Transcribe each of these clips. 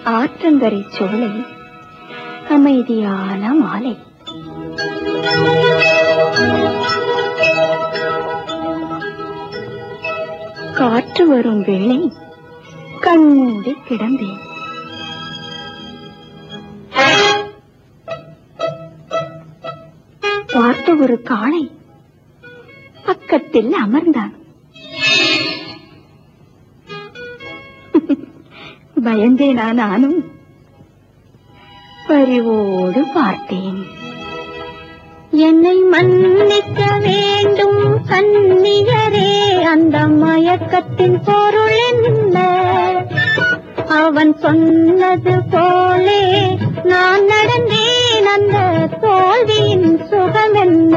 ஆற்றங்கரை சோலை, அமைதியான மாலை. காற்று வரும் வேளை கண்மூடி கிடந்தேன். பார்த்த ஒரு காளை பக்கத்தில் அமர்ந்தான். பயந்தேனா நானும்? பரிவோடு பார்த்தேன். என்னை மன்னிக்க வேண்டும் கன்னியரே, அந்த மயக்கத்தின் பொருள் என்ன? அவன் சொன்னது போலே நான் நடந்தேன், அந்த தோல்வியின் சுகம் என்ன?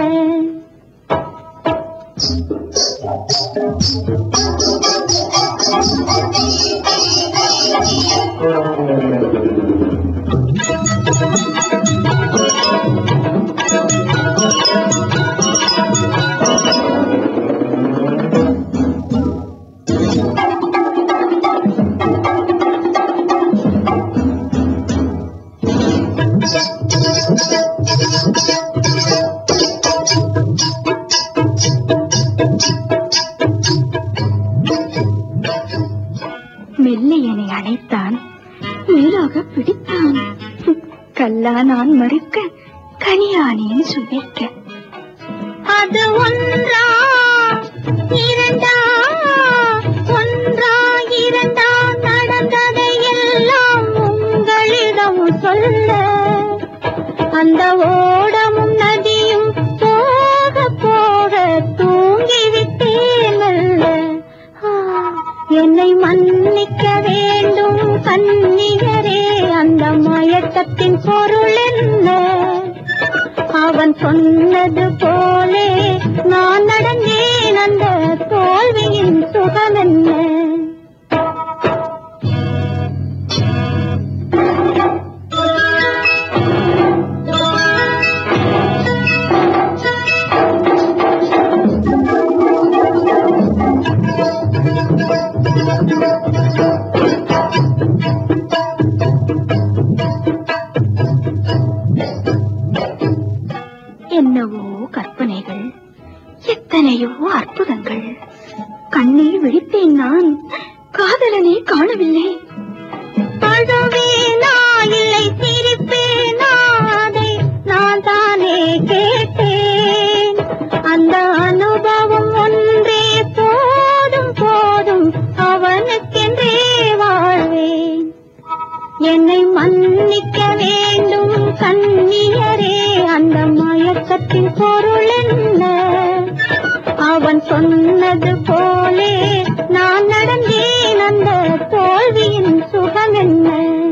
மெல்லையனை அணைத்தான், மேலாக பிடித்தான். கல்லா நான் மறுக்க, கனியானேன் சுவைக்க. அது ஒன்றா இரண்டா, ஒன்றா இரண்டா, நடந்ததை எல்லாம் உங்களிடம் சொல்ல. அந்த ஓடமும் நதியும் போக போக தூங்கிவிட்டேன் அல்ல. என்னை மன்னிக்க வேண்டும் கன்னியரே, அந்த மயக்கத்தின் பொருள் என்ன? அவன் சொன்னது போலே நான் நடந்தேன், அந்த தோல்வியின் சுகம் என்ன? என்னவோ கற்பனைகள், எத்தனையோ அற்புதங்கள். கண்ணில் விழித்தேன் நான், காதலனை காணவில்லை. அழுவேனா இல்லை சிரிப்பேனா, அதை நான் தானே கேட்டேன். அந்த அனுபவம் ஒன்றே போதும் போதும், அவனுக்கென்றே வாழ்வேன். என்னை மன்னிக்க வேண்டும் கன்னியரே, அந்த மயக்கத்தின் பொருள் என்ன? அவன் சொன்னது போலே நான் நடந்தேன், அந்த தோல்வியின் சுகம் என்ன?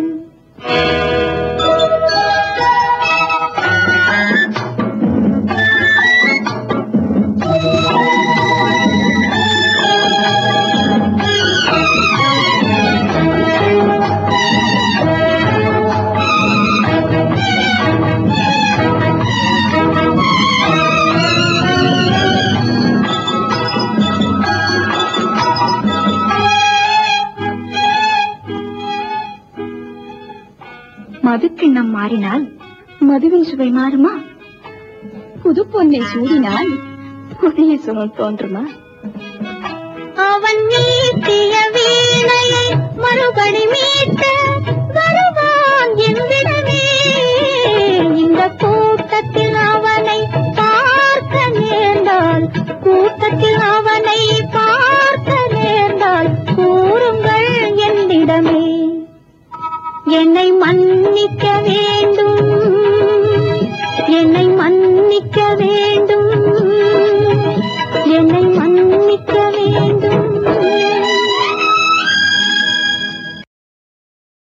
மதுக்கிண்ணம் மாறினால் மதுவின் சுவை மாறுமா? புது பொன்னை சூடினால் புதிய சுகம் தோன்றுமா? அவன் மீட்டிய வீணையை மறுபடி மீட்ட வருவான் என்னிடமே. இந்த கூட்டத்தில் அவனை பார்க்க நேர்ந்தால், கூட்டத்தில் அவனை பார்க்க நேர்ந்தால் கூறுங்கள் என்னிடமே. என்னை மன்னிக்க வேண்டும், என்னை மன்னிக்க வேண்டும்